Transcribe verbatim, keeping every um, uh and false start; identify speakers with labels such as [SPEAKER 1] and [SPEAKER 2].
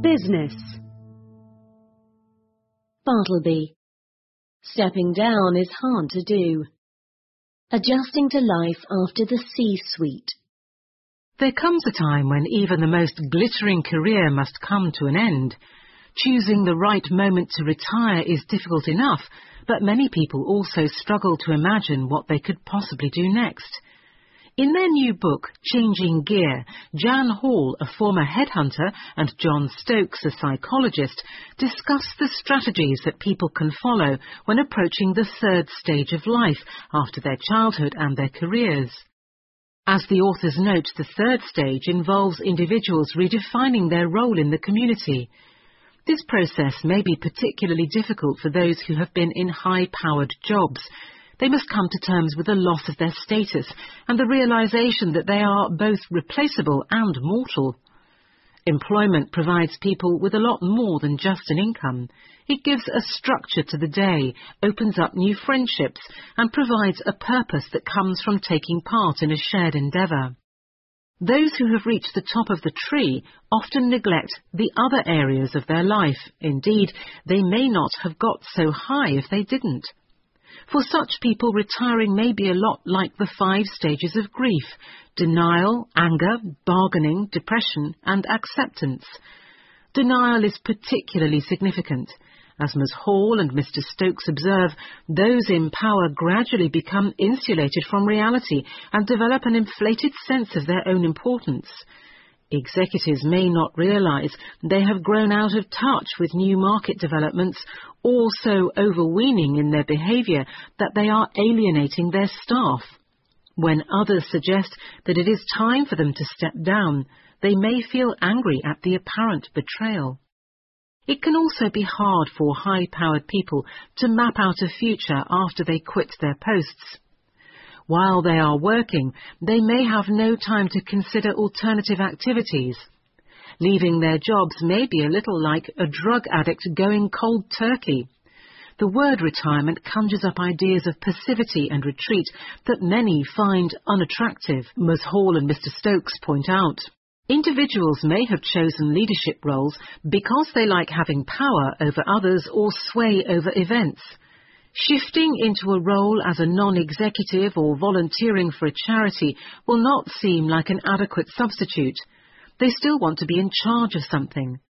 [SPEAKER 1] business.
[SPEAKER 2] Bartleby. Stepping down is hard to do. Adjusting to life after the C-suite.
[SPEAKER 3] There comes a time when even the most glittering career must come to an end. Choosing the right moment to retire is difficult enough, but many people also struggle to imagine what they could possibly do next. In their new book, Changing Gear, Jan Hall, a former headhunter, and John Stokes, a psychologist, discuss the strategies that people can follow when approaching the third stage of life after their childhood and their careers. As the authors note, the third stage involves individuals redefining their role in the community. This process may be particularly difficult for those who have been in high-powered jobs. They must come to terms with the loss of their status and the realization that they are both replaceable and mortal. Employment provides people with a lot more than just an income. It gives a structure to the day, opens up new friendships, and provides a purpose that comes from taking part in a shared endeavour. Those who have reached the top of the tree often neglect the other areas of their life. Indeed, they may not have got so high if they didn't. For such people, retiring may be a lot like the five stages of grief: denial, anger, bargaining, depression, and acceptance. Denial is particularly significant. As Miz Hall and Mister Stokes observe, those in power gradually become insulated from reality and develop an inflated sense of their own importance. Executives may not realize they have grown out of touch with new market developments, or so overweening in their behavior that they are alienating their staff. When others suggest that it is time for them to step down, they may feel angry at the apparent betrayal. It can also be hard for high-powered people to map out a future after they quit their posts. While they are working, they may have no time to consider alternative activities. Leaving their jobs may be a little like a drug addict going cold turkey. The word retirement conjures up ideas of passivity and retreat that many find unattractive, Miz Hall and Mister Stokes point out. Individuals may have chosen leadership roles because they like having power over others or sway over events. Shifting into a role as a non-executive or volunteering for a charity will not seem like an adequate substitute. They still want to be in charge of something.